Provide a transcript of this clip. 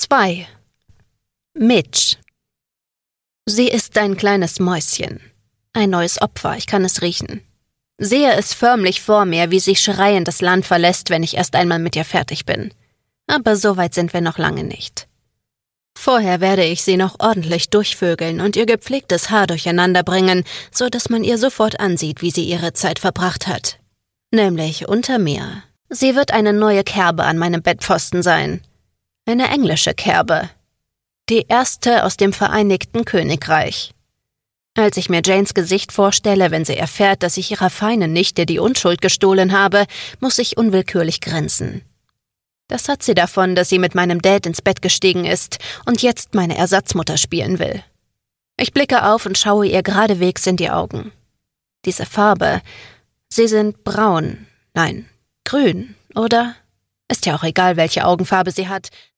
2. Midge. Sie ist ein kleines Mäuschen. Ein neues Opfer, ich kann es riechen. Sehe es förmlich vor mir, wie sie schreiend das Land verlässt, wenn ich erst einmal mit ihr fertig bin. Aber so weit sind wir noch lange nicht. Vorher werde ich sie noch ordentlich durchvögeln und ihr gepflegtes Haar durcheinander bringen, so dass man ihr sofort ansieht, wie sie ihre Zeit verbracht hat. Nämlich unter mir. Sie wird eine neue Kerbe an meinem Bettpfosten sein. Eine englische Kerbe. Die erste aus dem Vereinigten Königreich. Als ich mir Janes Gesicht vorstelle, wenn sie erfährt, dass ich ihrer feinen Nichte die Unschuld gestohlen habe, muss ich unwillkürlich grinsen. Das hat sie davon, dass sie mit meinem Dad ins Bett gestiegen ist und jetzt meine Ersatzmutter spielen will. Ich blicke auf und schaue ihr geradewegs in die Augen. Diese Farbe, sie sind braun, nein, grün, oder? Ist ja auch egal, welche Augenfarbe sie hat.